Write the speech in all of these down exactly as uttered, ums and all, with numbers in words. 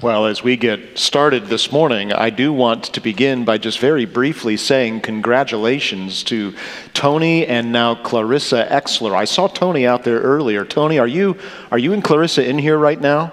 Well, as we get started this morning, I do want to begin by just very briefly saying congratulations to Tony and now Clarissa Exler. I saw Tony out there earlier. Tony, are you are you and Clarissa in here right now?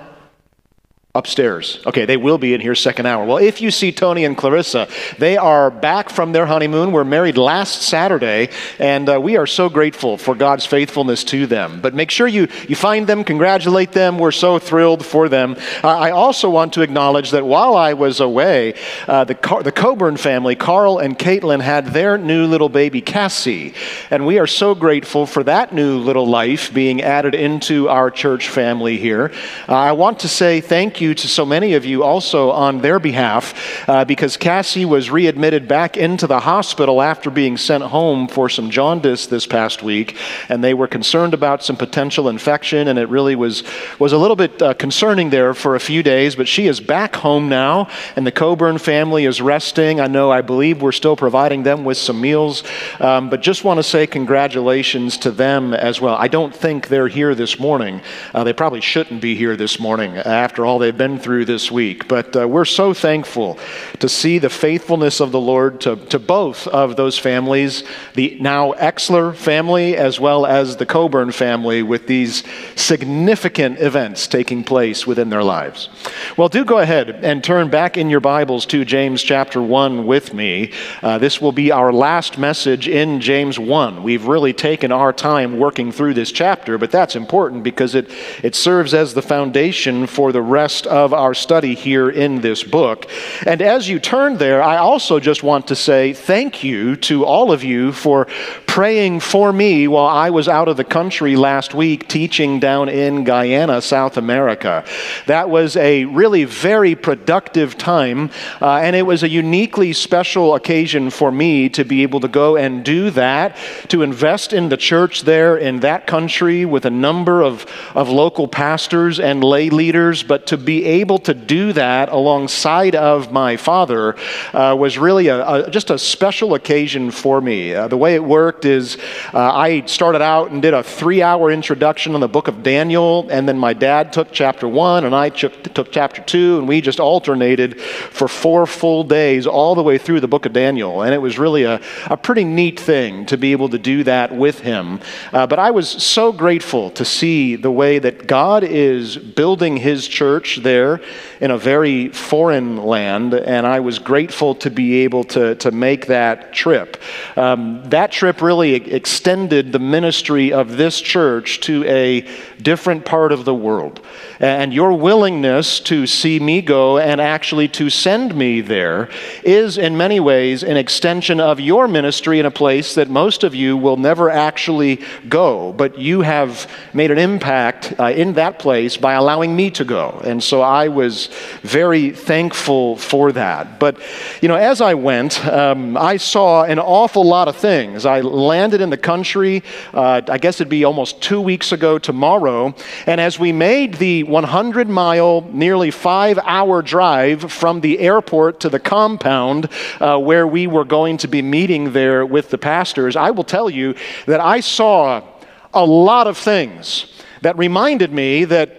Upstairs. Okay, they will be in here second hour. Well, if you see Tony and Clarissa, they are back from their honeymoon. We're married last Saturday, and uh, we are so grateful for God's faithfulness to them. But make sure you, you find them, congratulate them. We're so thrilled for them. Uh, I also want to acknowledge that while I was away, uh, the, Car- the Coburn family, Carl and Caitlin, had their new little baby, Cassie. And we are so grateful for that new little life being added into our church family here. Uh, I want to say thank you you to so many of you also on their behalf uh, because Cassie was readmitted back into the hospital after being sent home for some jaundice this past week, and they were concerned about some potential infection, and it really was was a little bit uh, concerning there for a few days, but she is back home now, and the Coburn family is resting. I know, I believe we're still providing them with some meals, um, but just want to say congratulations to them as well. I don't think they're here this morning. Uh, they probably shouldn't be here this morning after all they've been through this week. But uh, we're so thankful to see the faithfulness of the Lord to, to both of those families, the now Exler family as well as the Coburn family, with these significant events taking place within their lives. Well, do go ahead and turn back in your Bibles to James chapter one with me. Uh, this will be our last message in James one. We've really taken our time working through this chapter, but that's important because it, it serves as the foundation for the rest of our study here in this book. And as you turn there, I also just want to say thank you to all of you for praying for me while I was out of the country last week teaching down in Guyana, South America. That was a really very productive time, uh, and it was a uniquely special occasion for me to be able to go and do that, to invest in the church there in that country with a number of, of local pastors and lay leaders, but to be able to do that alongside of my father uh, was really a, a, just a special occasion for me. Uh, the way it worked is uh, I started out and did a three-hour introduction on the book of Daniel, and then my dad took chapter one, and I took, took chapter two, and we just alternated for four full days all the way through the book of Daniel, and it was really a, a pretty neat thing to be able to do that with him. Uh, but I was so grateful to see the way that God is building his church there in a very foreign land, and I was grateful to be able to, to make that trip. Um, that trip really extended the ministry of this church to a different part of the world. And your willingness to see me go and actually to send me there is in many ways an extension of your ministry in a place that most of you will never actually go, but you have made an impact uh, in that place by allowing me to go. And so I was very thankful for that. But, you know, as I went, um, I saw an awful lot of things. I landed in the country, uh, I guess it'd be almost two weeks ago tomorrow, and as we made the one hundred mile, nearly five-hour drive from the airport to the compound uh, where we were going to be meeting there with the pastors, I will tell you that I saw a lot of things that reminded me that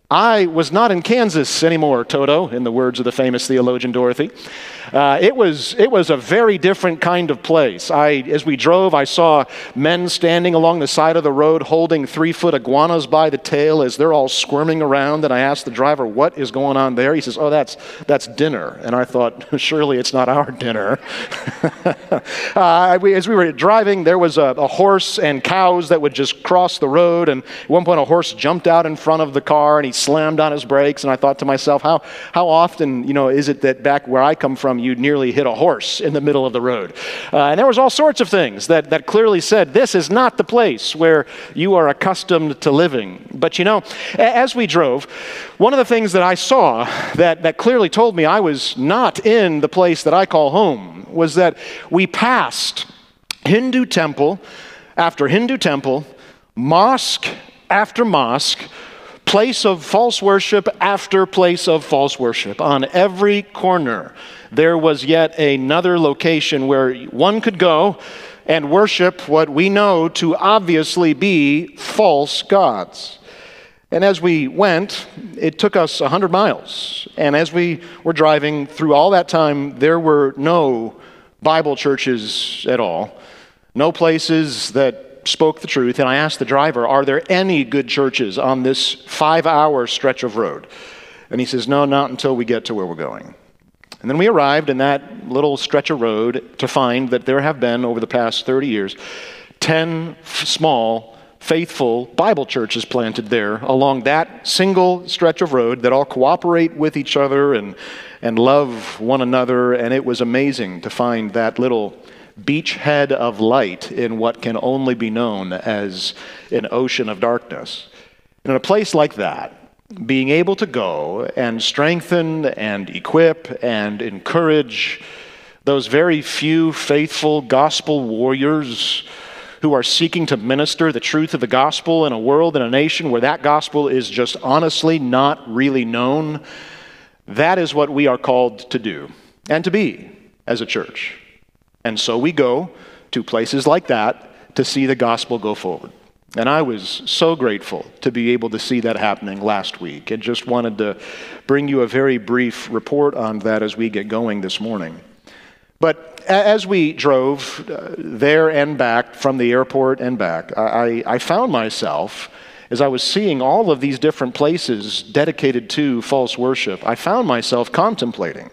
I was not in Kansas anymore, Toto, in the words of the famous theologian Dorothy. Uh, it was it was a very different kind of place. I, as we drove, I saw men standing along the side of the road holding three-foot iguanas by the tail as they're all squirming around. And I asked the driver, "What is going on there?" He says, "Oh, that's that's dinner." And I thought, surely it's not our dinner. uh, we, as we were driving, there was a, a horse and cows that would just cross the road. And at one point, a horse jumped out in front of the car and he slammed on his brakes. And I thought to myself, how how often, you know, is it that back where I come from, you nearly hit a horse in the middle of the road? Uh, and there was all sorts of things that, that clearly said, this is not the place where you are accustomed to living. But you know, as we drove, one of the things that I saw that, that clearly told me I was not in the place that I call home was that we passed Hindu temple after Hindu temple, mosque after mosque, place of false worship after place of false worship. On every corner, there was yet another location where one could go and worship what we know to obviously be false gods. And as we went, it took us one hundred miles. And as we were driving through all that time, there were no Bible churches at all, no places that spoke the truth. And I asked the driver, are there any good churches on this five-hour stretch of road? And he says, no, not until we get to where we're going. And then we arrived in that little stretch of road to find that there have been, over the past thirty years, ten small, faithful Bible churches planted there along that single stretch of road that all cooperate with each other and, and love one another. And it was amazing to find that little beachhead of light in what can only be known as an ocean of darkness. And in a place like that, being able to go and strengthen and equip and encourage those very few faithful gospel warriors who are seeking to minister the truth of the gospel in a world and a nation where that gospel is just honestly not really known, that is what we are called to do and to be as a church. And so we go to places like that to see the gospel go forward. And I was so grateful to be able to see that happening last week, and just wanted to bring you a very brief report on that as we get going this morning. But as we drove uh, there and back, from the airport and back, I, I found myself, as I was seeing all of these different places dedicated to false worship, I found myself contemplating,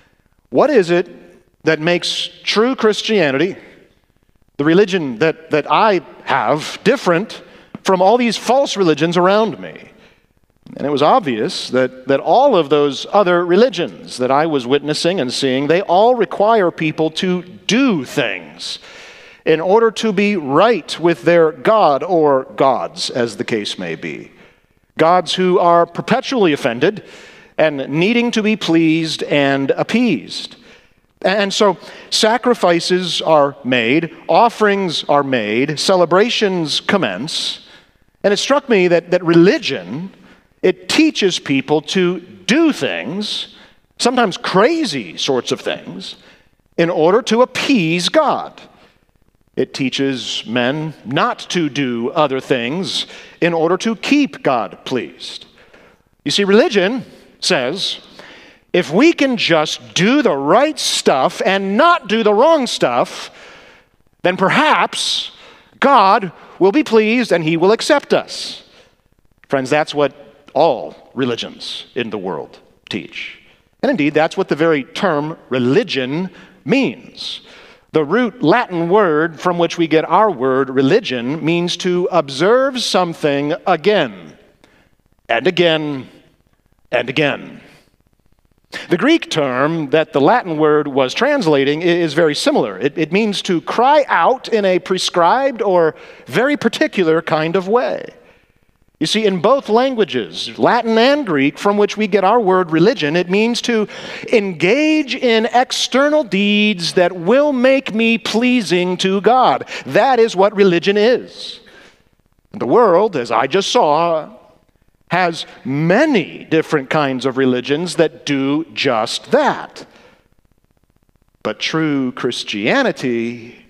what is it that makes true Christianity, the religion that, that I have, different from all these false religions around me? And it was obvious that, that all of those other religions that I was witnessing and seeing, they all require people to do things in order to be right with their God or gods, as the case may be. Gods who are perpetually offended and needing to be pleased and appeased. And so sacrifices are made, offerings are made, celebrations commence. And it struck me that, that religion, it teaches people to do things, sometimes crazy sorts of things, in order to appease God. It teaches men not to do other things in order to keep God pleased. You see, religion says, if we can just do the right stuff and not do the wrong stuff, then perhaps God will be pleased and he will accept us. Friends, that's what all religions in the world teach. And indeed, that's what the very term religion means. The root Latin word from which we get our word religion means to observe something again and again and again. The Greek term that the Latin word was translating is very similar. It, it means to cry out in a prescribed or very particular kind of way. You see, in both languages, Latin and Greek, from which we get our word religion, it means to engage in external deeds that will make me pleasing to God. That is what religion is. The world, as I just saw, has many different kinds of religions that do just that. But true Christianity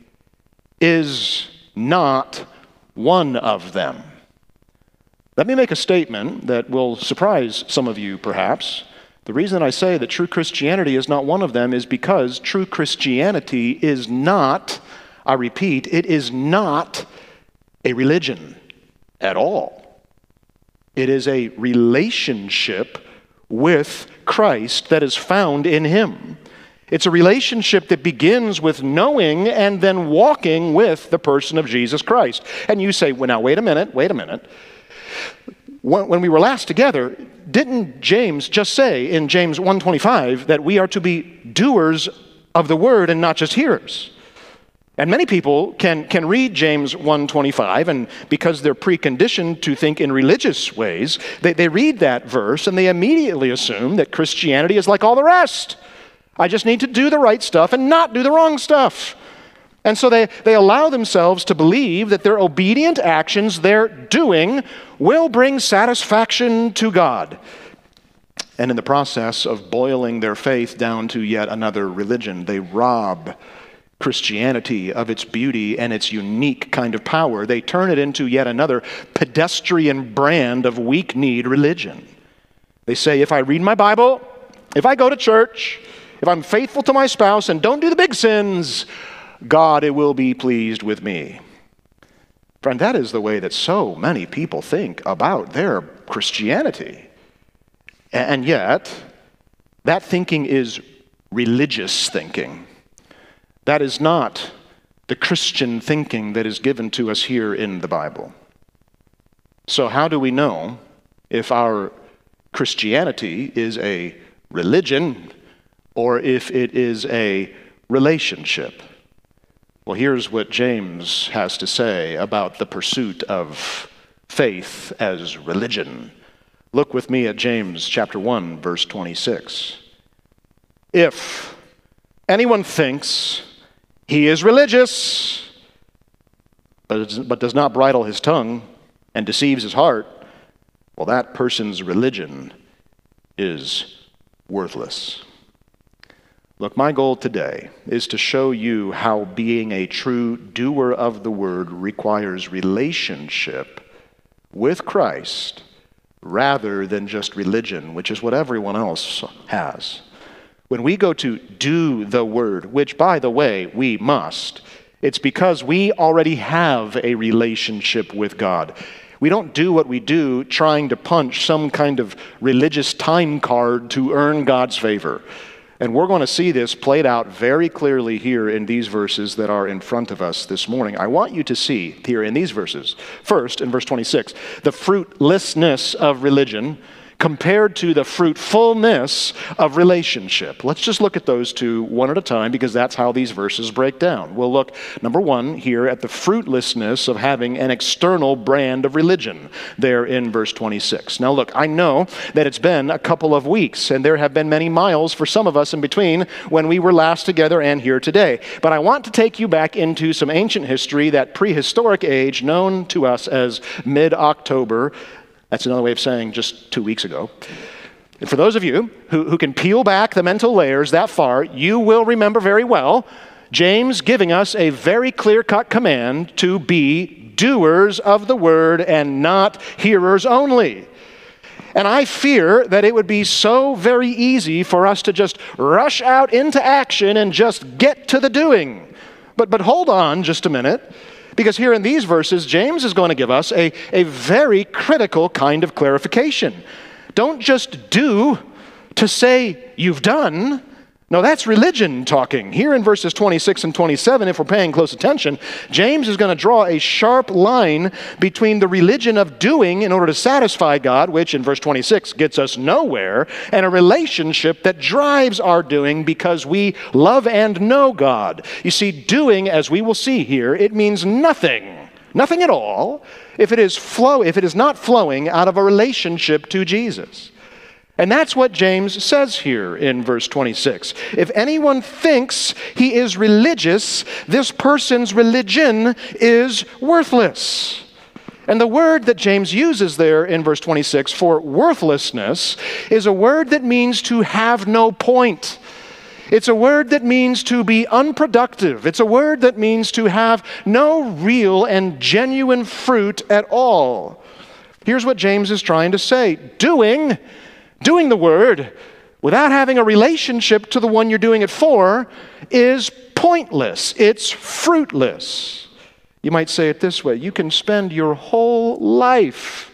is not one of them. Let me make a statement that will surprise some of you, perhaps. The reason I say that true Christianity is not one of them is because true Christianity is not, I repeat, it is not a religion at all. It is a relationship with Christ that is found in him. It's a relationship that begins with knowing and then walking with the person of Jesus Christ. And you say, well, now, wait a minute, wait a minute. When we were last together, didn't James just say in James one twenty-five that we are to be doers of the word and not just hearers? And many people can, can read James one twenty-five, and because they're preconditioned to think in religious ways, they, they read that verse and they immediately assume that Christianity is like all the rest. I just need to do the right stuff and not do the wrong stuff. And so they, they allow themselves to believe that their obedient actions, their doing, will bring satisfaction to God. And in the process of boiling their faith down to yet another religion, they rob Christianity of its beauty and its unique kind of power. They turn it into yet another pedestrian brand of weak-kneed religion. They say, if I read my Bible, if I go to church, if I'm faithful to my spouse and don't do the big sins, God, it will be pleased with me. Friend, that is the way that so many people think about their Christianity. And yet, that thinking is religious thinking. That is not the Christian thinking that is given to us here in the Bible. So how do we know if our Christianity is a religion or if it is a relationship? Well, here's what James has to say about the pursuit of faith as religion. Look with me at James chapter one, verse twenty-six. If anyone thinks he is religious, but does not bridle his tongue and deceives his heart, well, that person's religion is worthless. Look, my goal today is to show you how being a true doer of the word requires relationship with Christ rather than just religion, which is what everyone else has. When we go to do the word, which, by the way, we must, it's because we already have a relationship with God. We don't do what we do trying to punch some kind of religious time card to earn God's favor. And we're going to see this played out very clearly here in these verses that are in front of us this morning. I want you to see here in these verses, first in verse twenty-six, the fruitlessness of religion compared to the fruitfulness of relationship. Let's just look at those two one at a time because that's how these verses break down. We'll look, number one, here at the fruitlessness of having an external brand of religion there in verse twenty-six. Now look, I know that it's been a couple of weeks and there have been many miles for some of us in between when we were last together and here today. But I want to take you back into some ancient history, that prehistoric age known to us as mid-October. That's another way of saying just two weeks ago. And for those of you who, who can peel back the mental layers that far, you will remember very well James giving us a very clear-cut command to be doers of the word and not hearers only. And I fear that it would be so very easy for us to just rush out into action and just get to the doing. But, but hold on just a minute. Because here in these verses, James is going to give us a, a very critical kind of clarification. Don't just do to say you've done. No, that's religion talking. Here in verses twenty-six and twenty-seven, if we're paying close attention, James is going to draw a sharp line between the religion of doing in order to satisfy God, which in verse twenty-six gets us nowhere, and a relationship that drives our doing because we love and know God. You see, doing, as we will see here, it means nothing, nothing at all, if it is flow, if it is not flowing out of a relationship to Jesus. And that's what James says here in verse twenty-six. If anyone thinks he is religious, this person's religion is worthless. And the word that James uses there in verse twenty-six for worthlessness is a word that means to have no point. It's a word that means to be unproductive. It's a word that means to have no real and genuine fruit at all. Here's what James is trying to say. Doing Doing the word without having a relationship to the one you're doing it for is pointless. It's fruitless. You might say it this way. You can spend your whole life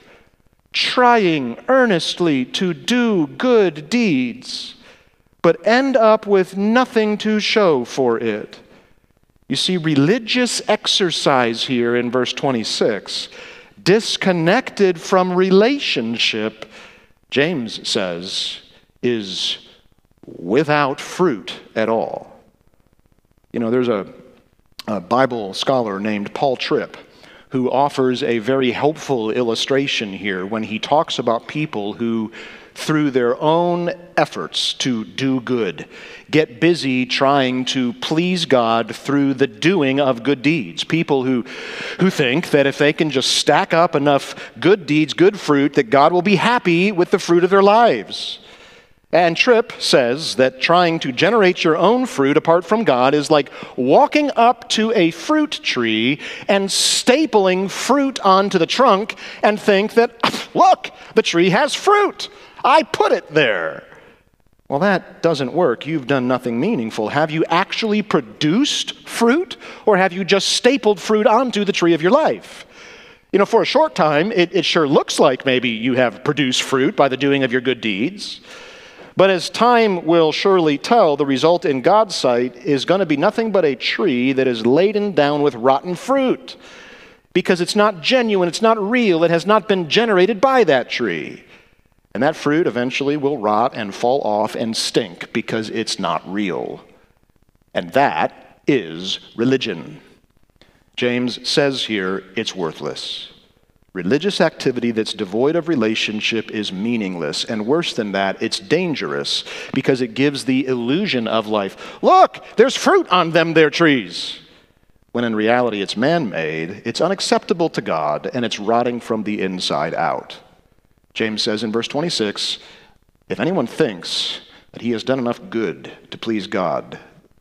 trying earnestly to do good deeds, but end up with nothing to show for it. You see, religious exercise here in verse twenty-six, disconnected from relationship, James says, is without fruit at all. You know, there's a, a Bible scholar named Paul Tripp who offers a very helpful illustration here when he talks about people who, through their own efforts to do good, get busy trying to please God through the doing of good deeds. People who, who think that if they can just stack up enough good deeds, good fruit, that God will be happy with the fruit of their lives. And Tripp says that trying to generate your own fruit apart from God is like walking up to a fruit tree and stapling fruit onto the trunk and think that, look, the tree has fruit. I put it there. Well, that doesn't work. You've done nothing meaningful. Have you actually produced fruit, or have you just stapled fruit onto the tree of your life? You know, for a short time, it, it sure looks like maybe you have produced fruit by the doing of your good deeds. But as time will surely tell, the result in God's sight is going to be nothing but a tree that is laden down with rotten fruit, because it's not genuine, it's not real, it has not been generated by that tree. And that fruit eventually will rot and fall off and stink because it's not real. And that is religion. James says here it's worthless. Religious activity that's devoid of relationship is meaningless. And worse than that, it's dangerous because it gives the illusion of life. Look, there's fruit on them there trees. When in reality it's man-made, it's unacceptable to God, and it's rotting from the inside out. James says in verse twenty-six, if anyone thinks that he has done enough good to please God,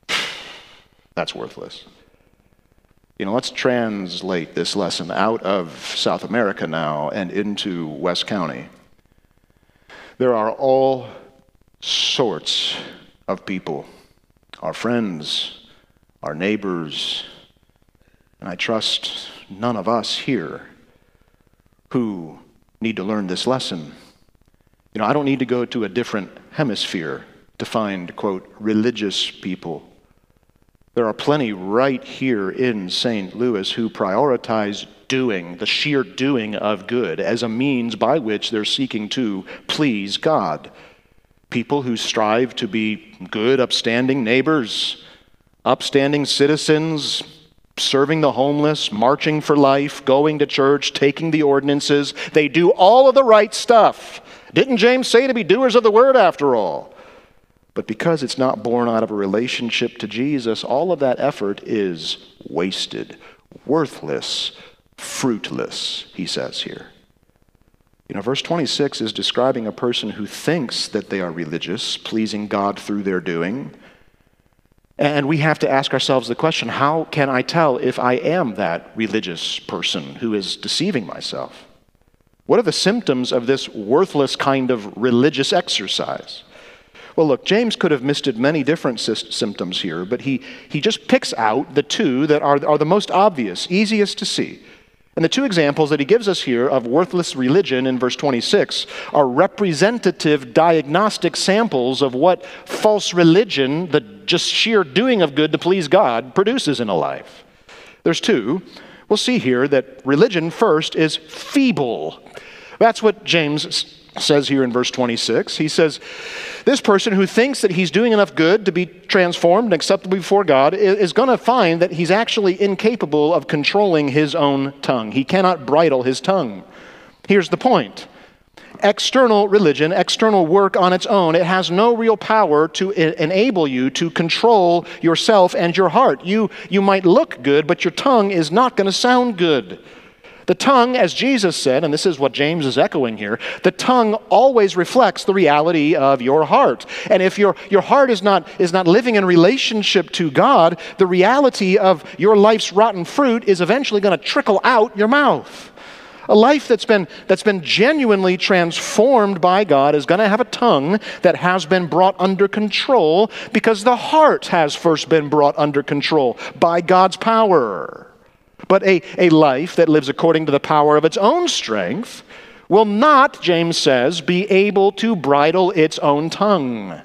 that's worthless. You know, let's translate this lesson out of South America now and into West County. There are all sorts of people, our friends, our neighbors, and I trust none of us here who need to learn this lesson. You know, I don't need to go to a different hemisphere to find, quote, religious people. There are plenty right here in Saint Louis who prioritize doing, the sheer doing of good, as a means by which they're seeking to please God. People who strive to be good, upstanding neighbors, upstanding citizens, serving the homeless, marching for life, going to church, taking the ordinances. They do all of the right stuff. Didn't James say to be doers of the word after all? But because it's not born out of a relationship to Jesus, all of that effort is wasted, worthless, fruitless, he says here. You know, verse twenty-six is describing a person who thinks that they are religious, pleasing God through their doing. And we have to ask ourselves the question, how can I tell if I am that religious person who is deceiving myself? What are the symptoms of this worthless kind of religious exercise? Well, look, James could have listed many different sy- symptoms here, but he, he just picks out the two that are, are the most obvious, easiest to see. And the two examples that he gives us here of worthless religion in verse twenty-six are representative diagnostic samples of what false religion, the just sheer doing of good to please God, produces in a life. There's two. We'll see here that religion first is feeble. That's what James says here in verse twenty-six. He says, this person who thinks that he's doing enough good to be transformed and acceptable before God is going to find that he's actually incapable of controlling his own tongue. He cannot bridle his tongue. Here's the point. External religion, external work on its own, it has no real power to enable you to control yourself and your heart. You, you might look good, but your tongue is not going to sound good. The tongue, as Jesus said, and this is what James is echoing here, the tongue always reflects the reality of your heart. And if your, your heart is not, is not living in relationship to God, the reality of your life's rotten fruit is eventually going to trickle out your mouth. A life that's been, that's been genuinely transformed by God is going to have a tongue that has been brought under control because the heart has first been brought under control by God's power. But a, a life that lives according to the power of its own strength will not, James says, be able to bridle its own tongue.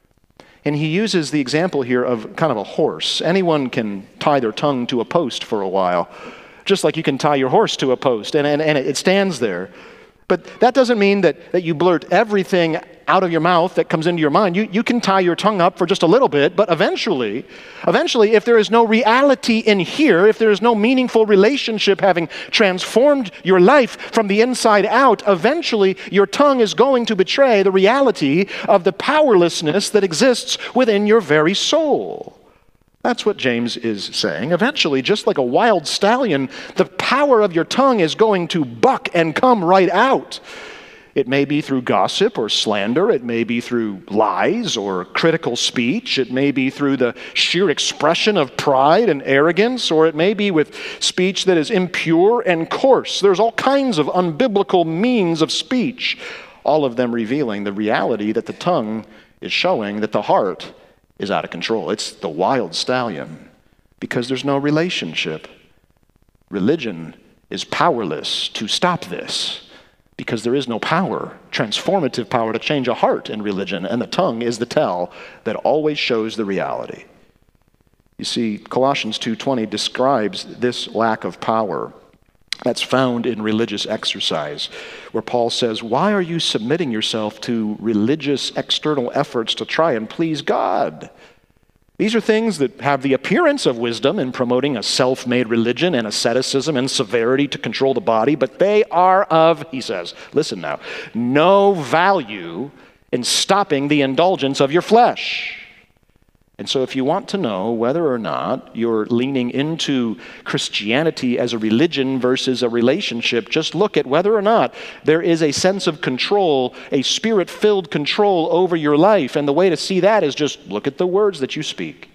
And he uses the example here of kind of a horse. Anyone can tie their tongue to a post for a while, just like you can tie your horse to a post, and, and, and it stands there. But that doesn't mean that, that you blurt everything out of your mouth that comes into your mind. You, you can tie your tongue up for just a little bit, but eventually, eventually, if there is no reality in here, if there is no meaningful relationship having transformed your life from the inside out, eventually your tongue is going to betray the reality of the powerlessness that exists within your very soul. That's what James is saying. Eventually, just like a wild stallion, the power of your tongue is going to buck and come right out. It may be through gossip or slander. It may be through lies or critical speech. It may be through the sheer expression of pride and arrogance, or it may be with speech that is impure and coarse. There's all kinds of unbiblical means of speech, all of them revealing the reality that the tongue is showing that the heart is out of control. It's the wild stallion because there's no relationship. Religion is powerless to stop this because there is no power, transformative power to change a heart in religion, and the tongue is the tell that always shows the reality. You see, Colossians two twenty describes this lack of power that's found in religious exercise, where Paul says, why are you submitting yourself to religious external efforts to try and please God? These are things that have the appearance of wisdom in promoting a self-made religion and asceticism and severity to control the body, but they are of, he says, listen now, no value in stopping the indulgence of your flesh. And so if you want to know whether or not you're leaning into Christianity as a religion versus a relationship, just look at whether or not there is a sense of control, a spirit-filled control over your life. And the way to see that is just look at the words that you speak.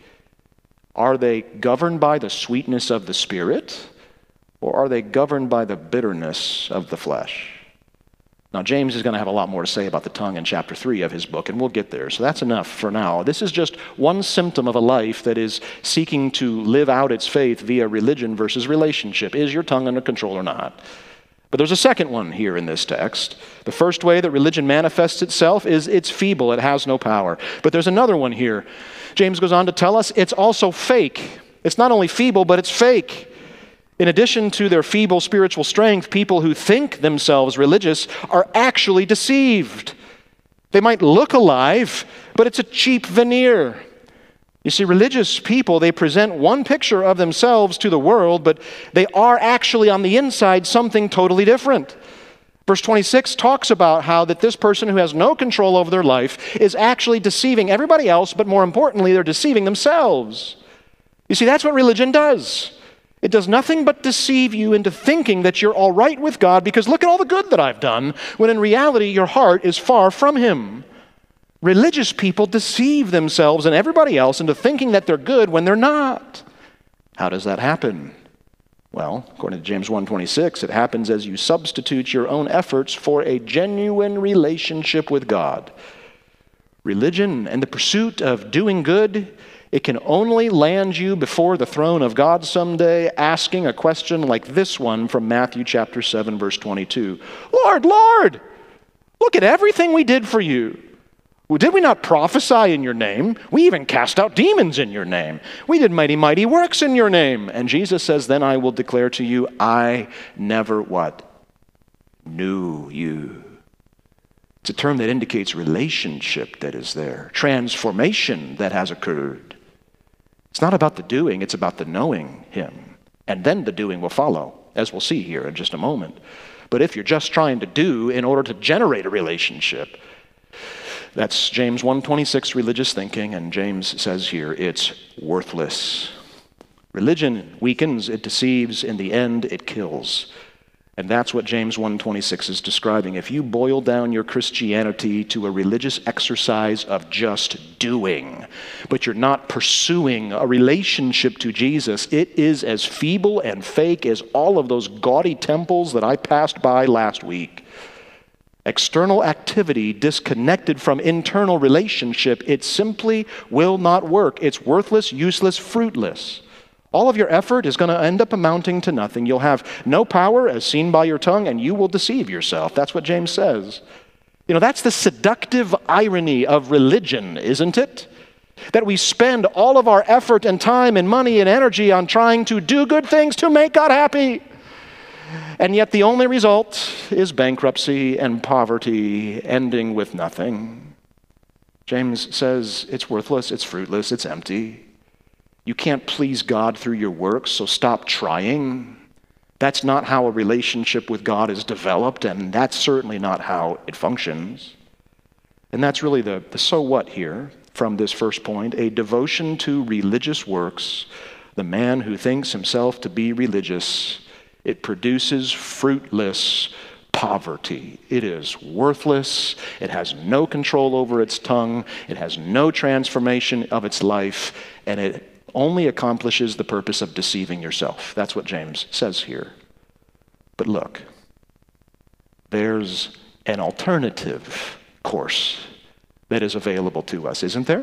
Are they governed by the sweetness of the Spirit, or are they governed by the bitterness of the flesh? Now, James is going to have a lot more to say about the tongue in chapter three of his book, and we'll get there. So that's enough for now. This is just one symptom of a life that is seeking to live out its faith via religion versus relationship. Is your tongue under control or not? But there's a second one here in this text. The first way that religion manifests itself is it's feeble, it has no power. But there's another one here. James goes on to tell us it's also fake. It's not only feeble, but it's fake. In addition to their feeble spiritual strength, people who think themselves religious are actually deceived. They might look alive, but it's a cheap veneer. You see, religious people, they present one picture of themselves to the world, but they are actually on the inside something totally different. Verse twenty-six talks about how that this person who has no control over their life is actually deceiving everybody else, but more importantly, they're deceiving themselves. You see, that's what religion does. It does nothing but deceive you into thinking that you're all right with God because look at all the good that I've done, when in reality your heart is far from Him. Religious people deceive themselves and everybody else into thinking that they're good when they're not. How does that happen? Well, according to James one twenty-six, it happens as you substitute your own efforts for a genuine relationship with God. Religion and the pursuit of doing good, it can only land you before the throne of God someday asking a question like this one from Matthew chapter seven, verse twenty-two. Lord, Lord, look at everything we did for you. Well, did we not prophesy in your name? We even cast out demons in your name. We did mighty, mighty works in your name. And Jesus says, then I will declare to you, I never what? Knew you. It's a term that indicates relationship that is there, transformation that has occurred. It's not about the doing, it's about the knowing Him. And then the doing will follow, as we'll see here in just a moment. But if you're just trying to do in order to generate a relationship, that's James one twenty-six religious thinking, and James says here it's worthless. Religion weakens, it deceives, in the end it kills. And that's what James one twenty-six is describing. If you boil down your Christianity to a religious exercise of just doing, but you're not pursuing a relationship to Jesus, it is as feeble and fake as all of those gaudy temples that I passed by last week. External activity disconnected from internal relationship, it simply will not work. It's worthless, useless, fruitless. All of your effort is going to end up amounting to nothing. You'll have no power as seen by your tongue, and you will deceive yourself. That's what James says. You know, that's the seductive irony of religion, isn't it? That we spend all of our effort and time and money and energy on trying to do good things to make God happy. And yet the only result is bankruptcy and poverty ending with nothing. James says it's worthless, it's fruitless, it's empty. You can't please God through your works, so stop trying. That's not how a relationship with God is developed, and that's certainly not how it functions. And that's really the, the so what here from this first point. A devotion to religious works, the man who thinks himself to be religious, it produces fruitless, poverty. It is worthless. It has no control over its tongue. It has no transformation of its life. And it only accomplishes the purpose of deceiving yourself. That's what James says here. But look, there's an alternative course that is available to us, isn't there?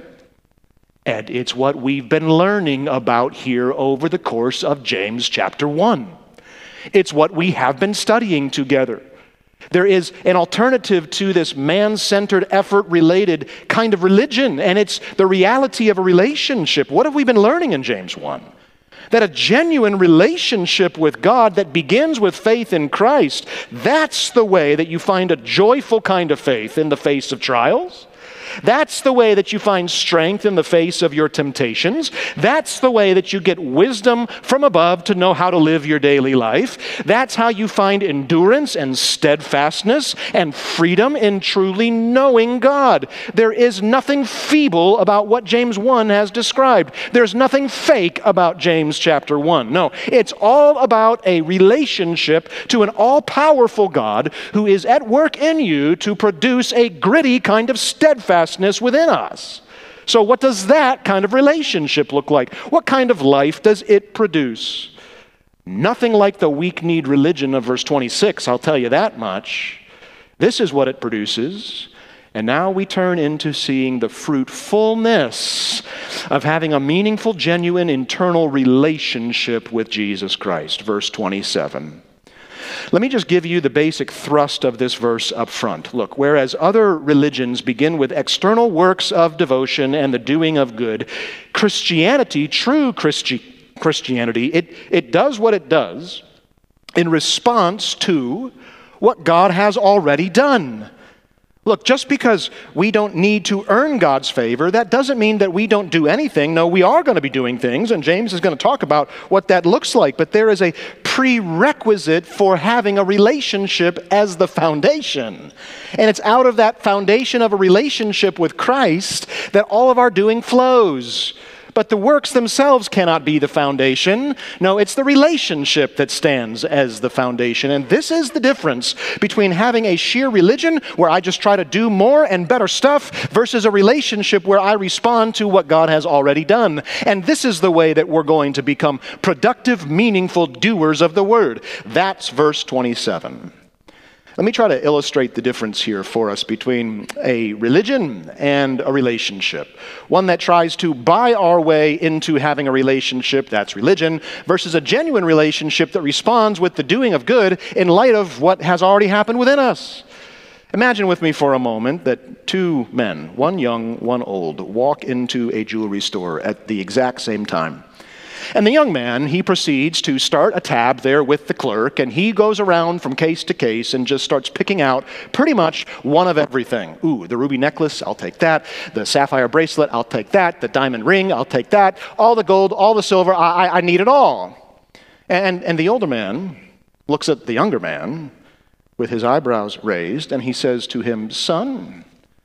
And it's what we've been learning about here over the course of James chapter one. It's what we have been studying together. There is an alternative to this man-centered, effort-related kind of religion, and it's the reality of a relationship. What have we been learning in James one? That a genuine relationship with God that begins with faith in Christ, that's the way that you find a joyful kind of faith in the face of trials. That's the way that you find strength in the face of your temptations. That's the way that you get wisdom from above to know how to live your daily life. That's how you find endurance and steadfastness and freedom in truly knowing God. There is nothing feeble about what James one has described. There's nothing fake about James chapter one. No, it's all about a relationship to an all-powerful God who is at work in you to produce a gritty kind of steadfastness within us. So what does that kind of relationship look like? What kind of life does it produce? Nothing like the weak-kneed religion of verse twenty-six, I'll tell you that much. This is what it produces. And now we turn into seeing the fruitfulness of having a meaningful, genuine, internal relationship with Jesus Christ. Verse twenty-seven. Let me just give you the basic thrust of this verse up front. Look, whereas other religions begin with external works of devotion and the doing of good, Christianity, true Christi- Christianity, it, it does what it does in response to what God has already done. Look, just because we don't need to earn God's favor, that doesn't mean that we don't do anything. No, we are going to be doing things, and James is going to talk about what that looks like. But there is a prerequisite for having a relationship as the foundation. And it's out of that foundation of a relationship with Christ that all of our doing flows. But the works themselves cannot be the foundation. No, it's the relationship that stands as the foundation. And this is the difference between having a sheer religion where I just try to do more and better stuff versus a relationship where I respond to what God has already done. And this is the way that we're going to become productive, meaningful doers of the word. That's verse twenty-seven. Let me try to illustrate the difference here for us between a religion and a relationship. One that tries to buy our way into having a relationship, that's religion, versus a genuine relationship that responds with the doing of good in light of what has already happened within us. Imagine with me for a moment that two men, one young, one old, walk into a jewelry store at the exact same time. And the young man, he proceeds to start a tab there with the clerk, and he goes around from case to case and just starts picking out pretty much one of everything. Ooh, the ruby necklace, I'll take that. The sapphire bracelet, I'll take that. The diamond ring, I'll take that. All the gold, all the silver, I, I, I need it all. And, and the older man looks at the younger man with his eyebrows raised, and he says to him, "Son,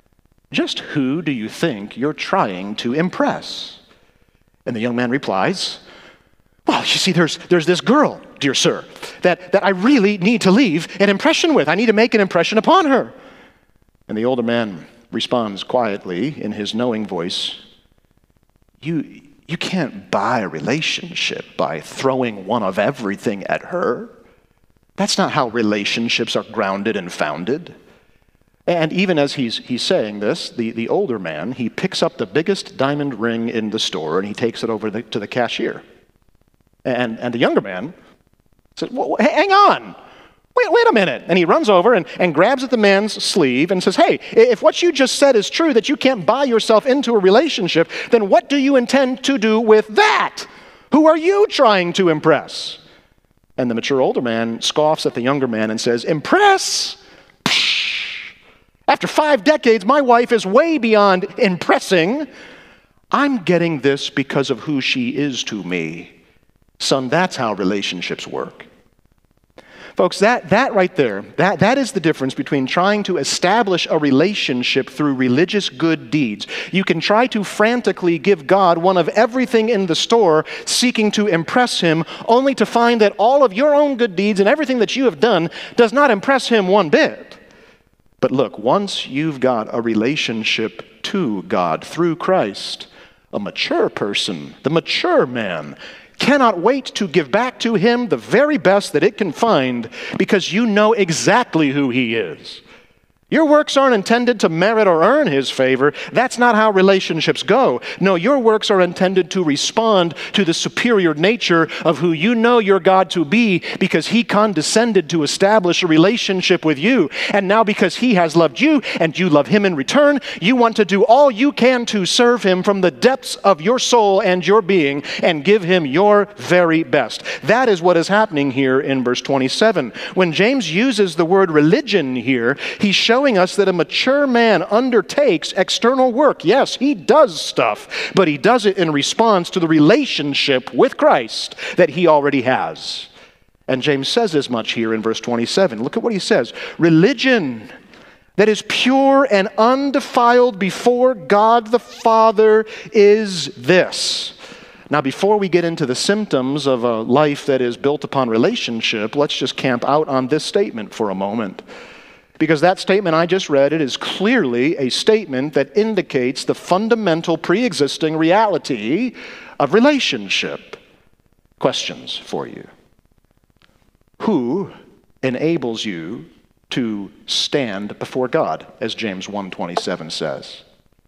just who do you think you're trying to impress?" And the young man replies, "Well, you see, there's there's this girl, dear sir, that, that I really need to leave an impression with. I need to make an impression upon her." And the older man responds quietly in his knowing voice, You you can't buy a relationship by throwing one of everything at her. That's not how relationships are grounded and founded. And even as he's he's saying this, the, the older man, he picks up the biggest diamond ring in the store and he takes it over the, to the cashier. And and the younger man said, well, hang on, wait, wait a minute. And he runs over and, and grabs at the man's sleeve and says, "Hey, if what you just said is true, that you can't buy yourself into a relationship, then what do you intend to do with that? Who are you trying to impress?" And the mature older man scoffs at the younger man and says, "Impress? After five decades, my wife is way beyond impressing. I'm getting this because of who she is to me. Son, that's how relationships work." Folks, that, that right there, that, that is the difference between trying to establish a relationship through religious good deeds. You can try to frantically give God one of everything in the store, seeking to impress Him, only to find that all of your own good deeds and everything that you have done does not impress Him one bit. But look, once you've got a relationship to God through Christ, a mature person, the mature man, cannot wait to give back to Him the very best that it can find, because you know exactly who He is. Your works aren't intended to merit or earn His favor. That's not how relationships go. No, your works are intended to respond to the superior nature of who you know your God to be, because He condescended to establish a relationship with you. And now because He has loved you and you love Him in return, you want to do all you can to serve Him from the depths of your soul and your being and give Him your very best. That is what is happening here in verse twenty-seven. When James uses the word religion here, he's showing us that a mature man undertakes external work. Yes, he does stuff, but he does it in response to the relationship with Christ that he already has. And James says as much here in verse twenty-seven. Look at what he says. Religion that is pure and undefiled before God the Father is this. Now, before we get into the symptoms of a life that is built upon relationship, let's just camp out on this statement for a moment. Because that statement I just read, it is clearly a statement that indicates the fundamental pre-existing reality of relationship. Questions for you. Who enables you to stand before God, as James one twenty-seven says?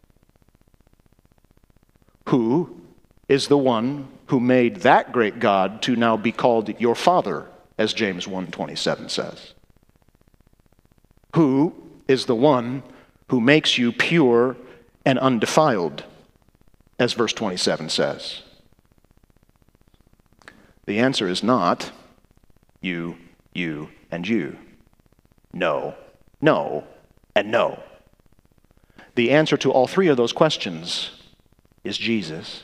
Who is the one who made that great God to now be called your Father, as James one twenty-seven says? Who is the one who makes you pure and undefiled, as verse twenty-seven says? The answer is not you, you, and you. No, no, and no. The answer to all three of those questions is Jesus.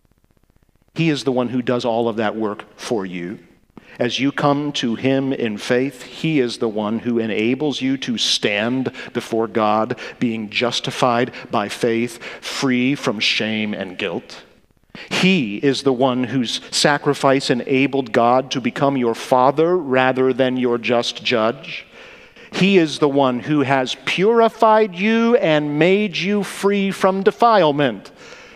He is the one who does all of that work for you. As you come to Him in faith, He is the one who enables you to stand before God, being justified by faith, free from shame and guilt. He is the one whose sacrifice enabled God to become your Father rather than your just judge. He is the one who has purified you and made you free from defilement.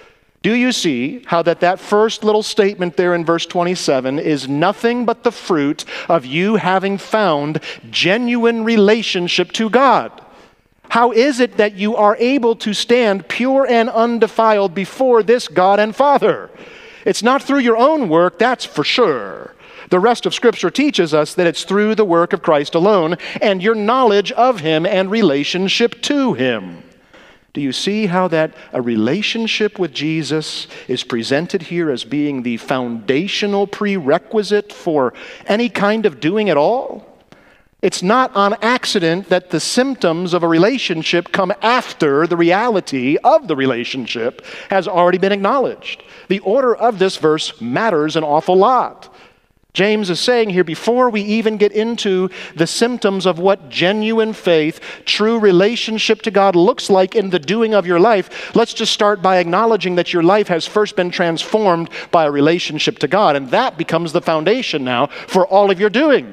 Do you see how that, that first little statement there in verse twenty-seven is nothing but the fruit of you having found genuine relationship to God? How is it that you are able to stand pure and undefiled before this God and Father? It's not through your own work, that's for sure. The rest of Scripture teaches us that it's through the work of Christ alone and your knowledge of Him and relationship to Him. Do you see how that a relationship with Jesus is presented here as being the foundational prerequisite for any kind of doing at all? It's not on accident that the symptoms of a relationship come after the reality of the relationship has already been acknowledged. The order of this verse matters an awful lot. James is saying here, before we even get into the symptoms of what genuine faith, true relationship to God looks like in the doing of your life, let's just start by acknowledging that your life has first been transformed by a relationship to God, and that becomes the foundation now for all of your doing.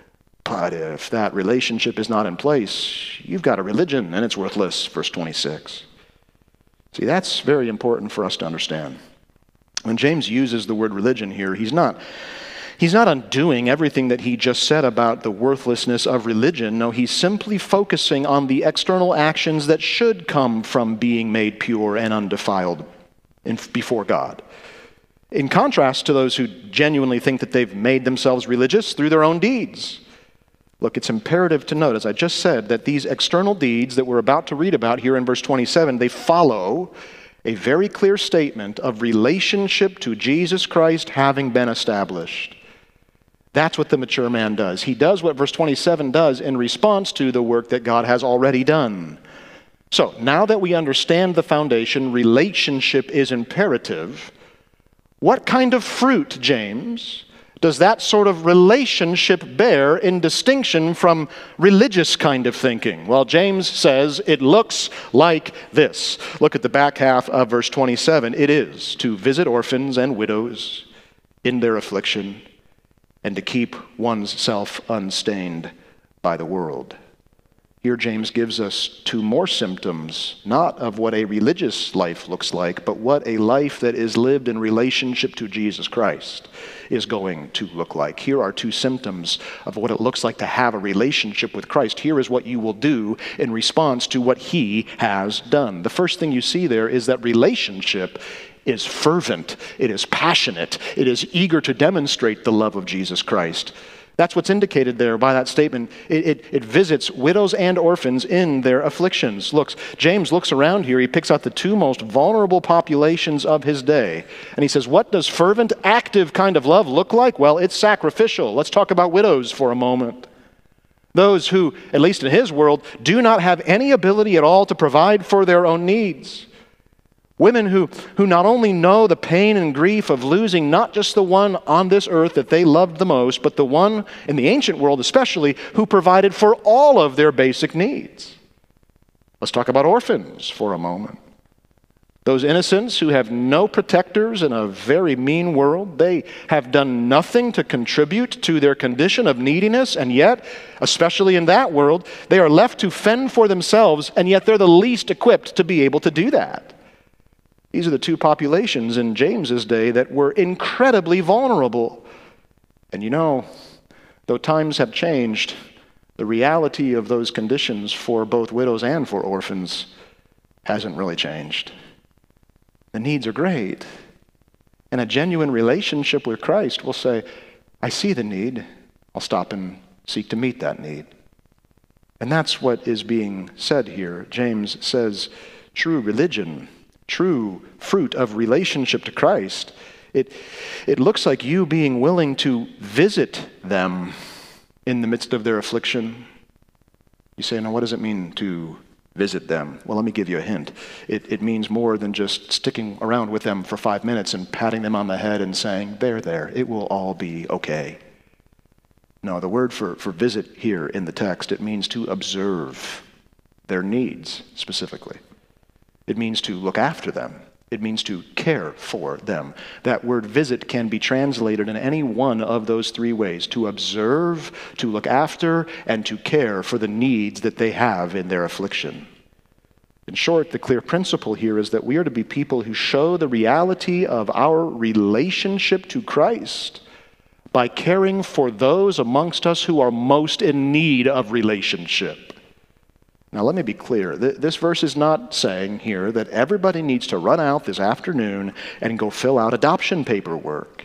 But if that relationship is not in place, you've got a religion and it's worthless, verse twenty-six. See, that's very important for us to understand. When James uses the word religion here, he's not... He's not undoing everything that he just said about the worthlessness of religion. No, he's simply focusing on the external actions that should come from being made pure and undefiled in, before God. In contrast to those who genuinely think that they've made themselves religious through their own deeds. Look, it's imperative to note, as I just said, that these external deeds that we're about to read about here in verse twenty-seven, they follow a very clear statement of relationship to Jesus Christ having been established. That's what the mature man does. He does what verse twenty-seven does in response to the work that God has already done. So, now that we understand the foundation, relationship is imperative, what kind of fruit, James, does that sort of relationship bear in distinction from religious kind of thinking? Well, James says it looks like this. Look at the back half of verse twenty-seven. It is to visit orphans and widows in their affliction and to keep one's self unstained by the world. Here James gives us two more symptoms, not of what a religious life looks like, but what a life that is lived in relationship to Jesus Christ is going to look like. Here are two symptoms of what it looks like to have a relationship with Christ. Here is what you will do in response to what he has done. The first thing you see there is that relationship is fervent, it is passionate, it is eager to demonstrate the love of Jesus Christ. That's what's indicated there by that statement. It, it, it visits widows and orphans in their afflictions. Looks, James looks around here. He picks out the two most vulnerable populations of his day. And he says, what does fervent, active kind of love look like? Well, it's sacrificial. Let's talk about widows for a moment. Those who, at least in his world, do not have any ability at all to provide for their own needs. Women who, who not only know the pain and grief of losing not just the one on this earth that they loved the most, but the one in the ancient world especially who provided for all of their basic needs. Let's talk about orphans for a moment. Those innocents who have no protectors in a very mean world, they have done nothing to contribute to their condition of neediness, and yet, especially in that world, they are left to fend for themselves, and yet they're the least equipped to be able to do that. These are the two populations in James's day that were incredibly vulnerable. And you know, though times have changed, the reality of those conditions for both widows and for orphans hasn't really changed. The needs are great. And a genuine relationship with Christ will say, I see the need. I'll stop and seek to meet that need. And that's what is being said here. James says, true religion, true fruit of relationship to Christ, it, it looks like you being willing to visit them in the midst of their affliction. You say, now what does it mean to visit them? Well, let me give you a hint. It, it means more than just sticking around with them for five minutes and patting them on the head and saying, there, there, it will all be okay. No, the word for, for visit here in the text, it means to observe their needs specifically. It means to look after them. It means to care for them. That word visit can be translated in any one of those three ways: to observe, to look after, and to care for the needs that they have in their affliction. In short, the clear principle here is that we are to be people who show the reality of our relationship to Christ by caring for those amongst us who are most in need of relationship. Now, let me be clear. This verse is not saying here that everybody needs to run out this afternoon and go fill out adoption paperwork.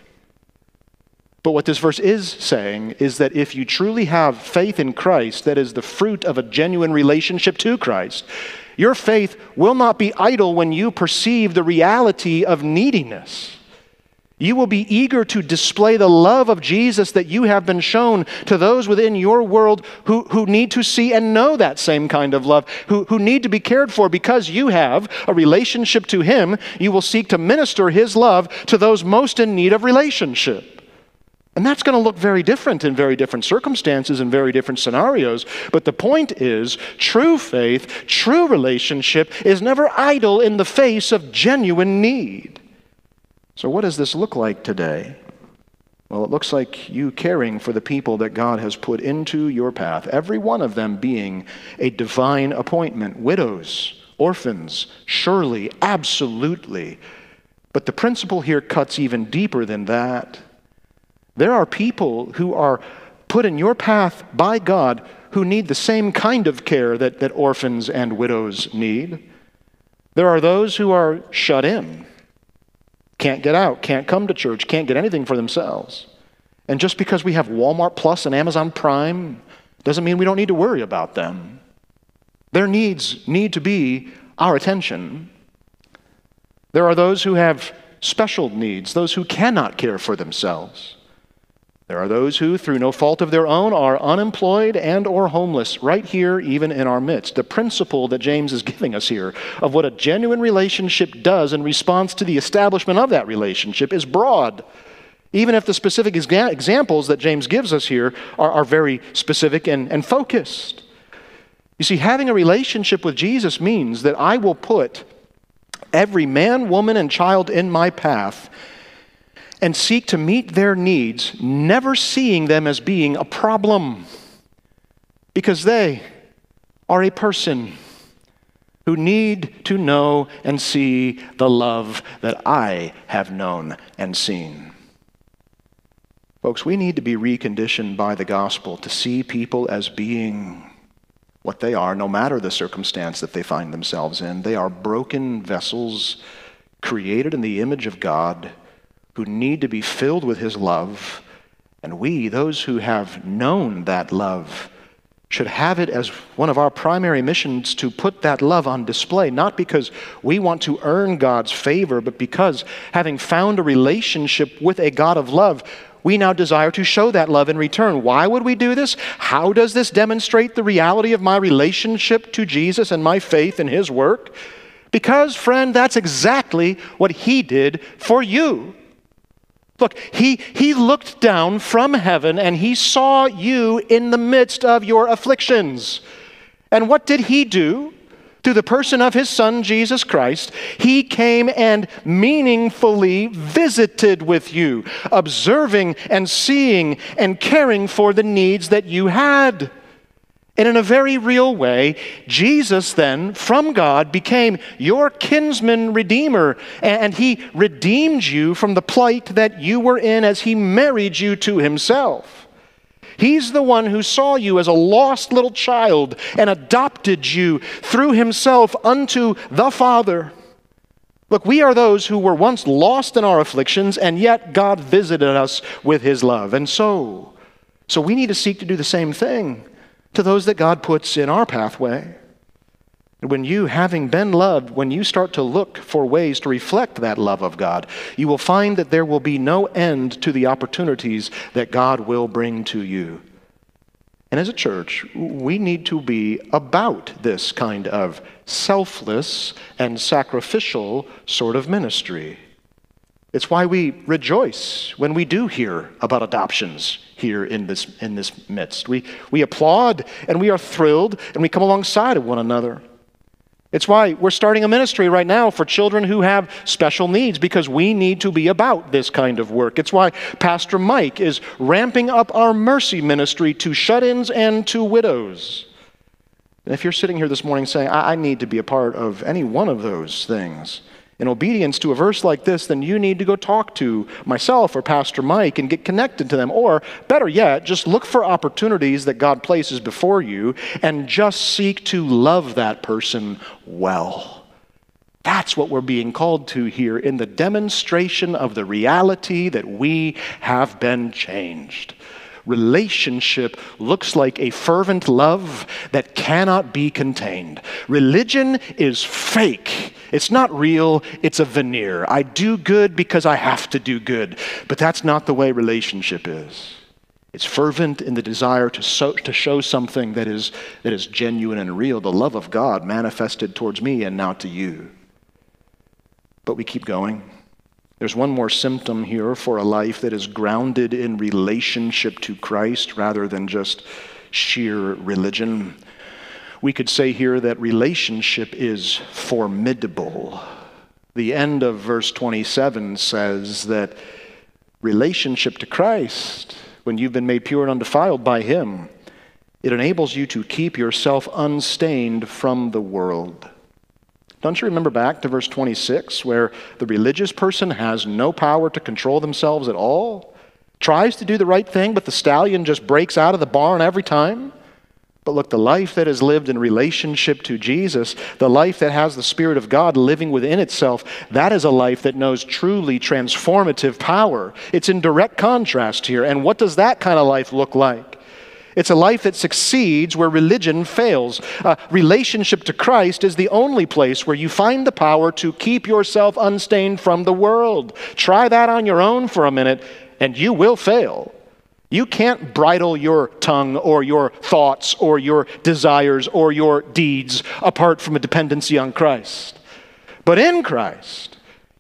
But what this verse is saying is that if you truly have faith in Christ, that is the fruit of a genuine relationship to Christ, your faith will not be idle when you perceive the reality of neediness. You will be eager to display the love of Jesus that you have been shown to those within your world who, who need to see and know that same kind of love, who, who need to be cared for because you have a relationship to Him. You will seek to minister His love to those most in need of relationship. And that's going to look very different in very different circumstances and very different scenarios. But the point is, true faith, true relationship is never idle in the face of genuine need. So what does this look like today? Well, it looks like you caring for the people that God has put into your path, every one of them being a divine appointment. Widows, orphans, surely, absolutely. But the principle here cuts even deeper than that. There are people who are put in your path by God who need the same kind of care that, that orphans and widows need. There are those who are shut in. Can't get out, can't come to church, can't get anything for themselves. And just because we have Walmart Plus and Amazon Prime doesn't mean we don't need to worry about them. Their needs need to be our attention. There are those who have special needs, those who cannot care for themselves. There are those who, through no fault of their own, are unemployed and or homeless right here, even in our midst. The principle that James is giving us here of what a genuine relationship does in response to the establishment of that relationship is broad. even if the specific exa- examples that James gives us here are, are very specific and, and focused. You see, having a relationship with Jesus means that I will put every man, woman, and child in my path and seek to meet their needs, never seeing them as being a problem, because they are a person who need to know and see the love that I have known and seen. Folks, we need to be reconditioned by the gospel to see people as being what they are, no matter the circumstance that they find themselves in. They are broken vessels created in the image of God who need to be filled with his love. And we, those who have known that love, should have it as one of our primary missions to put that love on display, not because we want to earn God's favor, but because, having found a relationship with a God of love, we now desire to show that love in return. Why would we do this? How does this demonstrate the reality of my relationship to Jesus and my faith in his work? Because, friend, that's exactly what he did for you. Look, he, he looked down from heaven and he saw you in the midst of your afflictions. And what did he do? Through the person of his Son, Jesus Christ, he came and meaningfully visited with you, observing and seeing and caring for the needs that you had. And in a very real way, Jesus then, from God, became your kinsman redeemer, and he redeemed you from the plight that you were in as he married you to himself. He's the one who saw you as a lost little child and adopted you through himself unto the Father. Look, we are those who were once lost in our afflictions, and yet God visited us with his love. And so, so we need to seek to do the same thing to those that God puts in our pathway. When you, having been loved, when you start to look for ways to reflect that love of God, you will find that there will be no end to the opportunities that God will bring to you. And as a church, we need to be about this kind of selfless and sacrificial sort of ministry. It's why we rejoice when we do hear about adoptions here in this, in this midst. We, we applaud and we are thrilled and we come alongside of one another. It's why we're starting a ministry right now for children who have special needs, because we need to be about this kind of work. It's why Pastor Mike is ramping up our mercy ministry to shut-ins and to widows. And if you're sitting here this morning saying, I, I need to be a part of any one of those things, in obedience to a verse like this, then you need to go talk to myself or Pastor Mike and get connected to them. Or, better yet, just look for opportunities that God places before you and just seek to love that person well. That's what we're being called to here in the demonstration of the reality that we have been changed. Relationship looks like a fervent love that cannot be contained. Religion is fake. It's not real. It's a veneer. I do good because I have to do good. But that's not the way relationship is. It's fervent in the desire to, so, to show something that is, that is genuine and real, the love of God manifested towards me and now to you. But we keep going. There's one more symptom here for a life that is grounded in relationship to Christ rather than just sheer religion. We could say here that relationship is formidable. The end of verse twenty-seven says that relationship to Christ, when you've been made pure and undefiled by him, it enables you to keep yourself unstained from the world. Don't you remember back to verse twenty-six, where the religious person has no power to control themselves at all, tries to do the right thing, but the stallion just breaks out of the barn every time? But look, the life that is lived in relationship to Jesus, the life that has the Spirit of God living within itself, that is a life that knows truly transformative power. It's in direct contrast here. And what does that kind of life look like? It's a life that succeeds where religion fails. Uh, relationship to Christ is the only place where you find the power to keep yourself unstained from the world. Try that on your own for a minute, and you will fail. You can't bridle your tongue or your thoughts or your desires or your deeds apart from a dependency on Christ. But in Christ,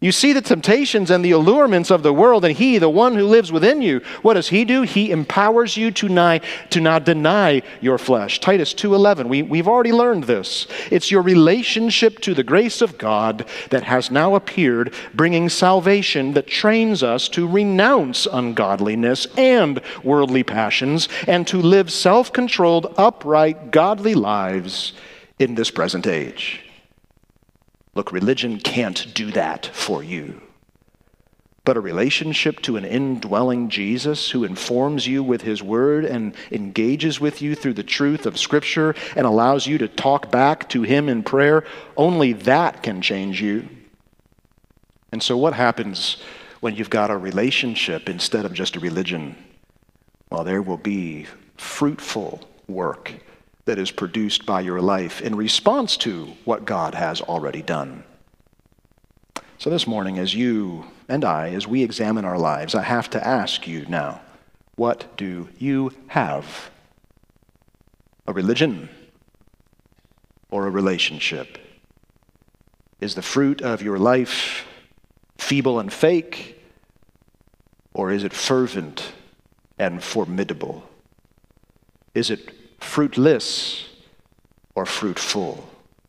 You see the temptations and the allurements of the world, and he, the one who lives within you, what does he do? He empowers you to, ni- to not deny your flesh. Titus two eleven, we, we've already learned this. It's your relationship to the grace of God that has now appeared, bringing salvation that trains us to renounce ungodliness and worldly passions, and to live self-controlled, upright, godly lives in this present age. Look, religion can't do that for you. But a relationship to an indwelling Jesus who informs you with his word and engages with you through the truth of Scripture and allows you to talk back to him in prayer, only that can change you. And so what happens when you've got a relationship instead of just a religion? Well, there will be fruitful work that is produced by your life in response to what God has already done. So this morning, as you and I, as we examine our lives, I have to ask you now, what do you have? A religion or a relationship? Is the fruit of your life feeble and fake, or is it fervent and formidable? Is it fruitless or fruitful?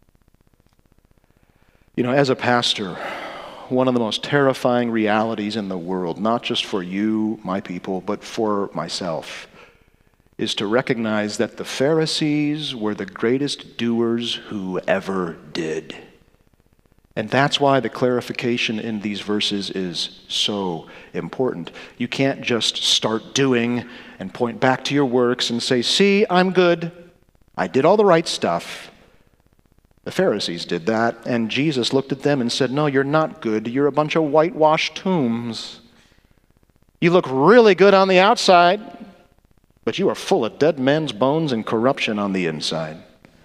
You know, as a pastor, one of the most terrifying realities in the world, not just for you, my people, but for myself, is to recognize that the Pharisees were the greatest doers who ever did. And that's why the clarification in these verses is so important. You can't just start doing and point back to your works and say, see, I'm good. I did all the right stuff. The Pharisees did that, and Jesus looked at them and said, no, you're not good. You're a bunch of whitewashed tombs. You look really good on the outside, but you are full of dead men's bones and corruption on the inside.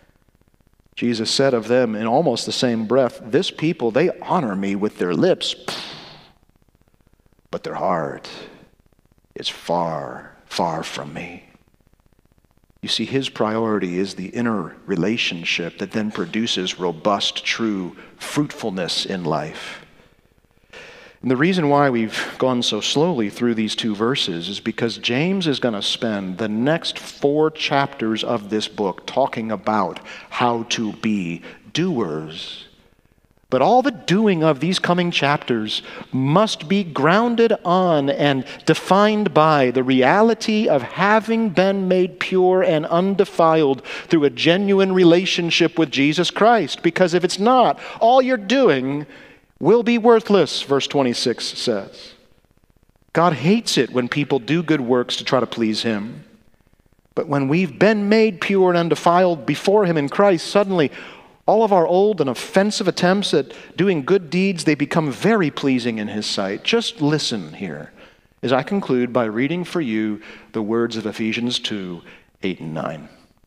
Jesus said of them in almost the same breath, this people, they honor me with their lips, but their heart is far, far from me. You see, his priority is the inner relationship that then produces robust, true fruitfulness in life. And the reason why we've gone so slowly through these two verses is because James is going to spend the next four chapters of this book talking about how to be doers. But all the doing of these coming chapters must be grounded on and defined by the reality of having been made pure and undefiled through a genuine relationship with Jesus Christ. Because if it's not, all you're doing will be worthless, verse twenty-six says. God hates it when people do good works to try to please him. But when we've been made pure and undefiled before him in Christ, suddenly all of our old and offensive attempts at doing good deeds, they become very pleasing in his sight. Just listen here as I conclude by reading for you the words of Ephesians two, eight and nine.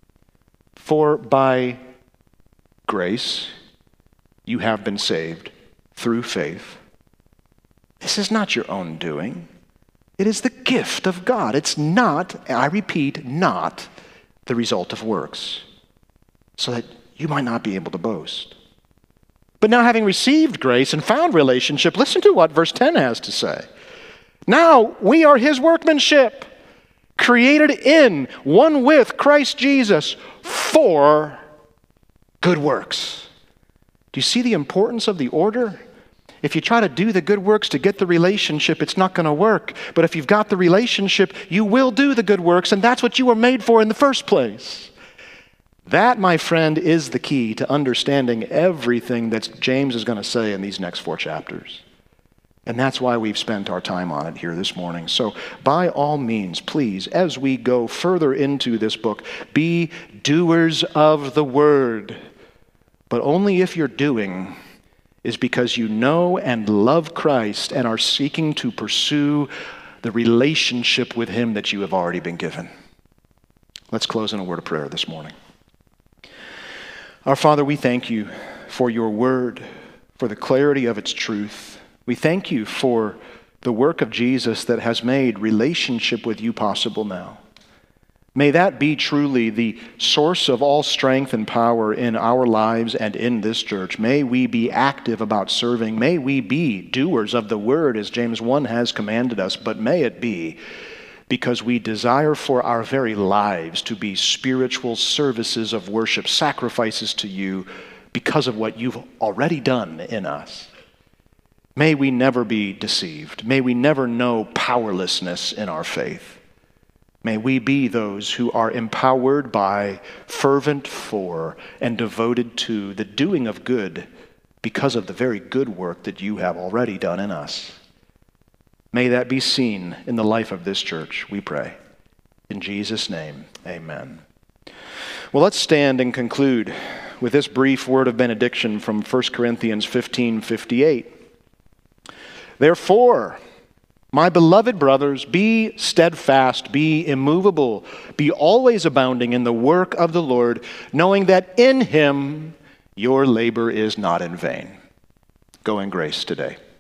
For by grace you have been saved through faith. This is not your own doing. It is the gift of God. It's not, I repeat, not the result of works, so that you might not be able to boast. But now, having received grace and found relationship, listen to what verse ten has to say. Now we are his workmanship, created in, one with Christ Jesus, for good works. Do you see the importance of the order? If you try to do the good works to get the relationship, it's not going to work. But if you've got the relationship, you will do the good works, and that's what you were made for in the first place. That, my friend, is the key to understanding everything that James is going to say in these next four chapters. And that's why we've spent our time on it here this morning. So by all means, please, as we go further into this book, be doers of the word. But only if your doing is because you know and love Christ and are seeking to pursue the relationship with him that you have already been given. Let's close in a word of prayer this morning. Our Father, we thank you for your word, for the clarity of its truth. We thank you for the work of Jesus that has made relationship with you possible now. May that be truly the source of all strength and power in our lives and in this church. May we be active about serving. May we be doers of the word as James one has commanded us. But may it be because we desire for our very lives to be spiritual services of worship, sacrifices to you because of what you've already done in us. May we never be deceived. May we never know powerlessness in our faith. May we be those who are empowered by, fervent for, and devoted to the doing of good because of the very good work that you have already done in us. May that be seen in the life of this church, we pray. In Jesus' name, amen. Well, let's stand and conclude with this brief word of benediction from First Corinthians fifteen fifty-eight. Therefore, my beloved brothers, be steadfast, be immovable, be always abounding in the work of the Lord, knowing that in him your labor is not in vain. Go in grace today.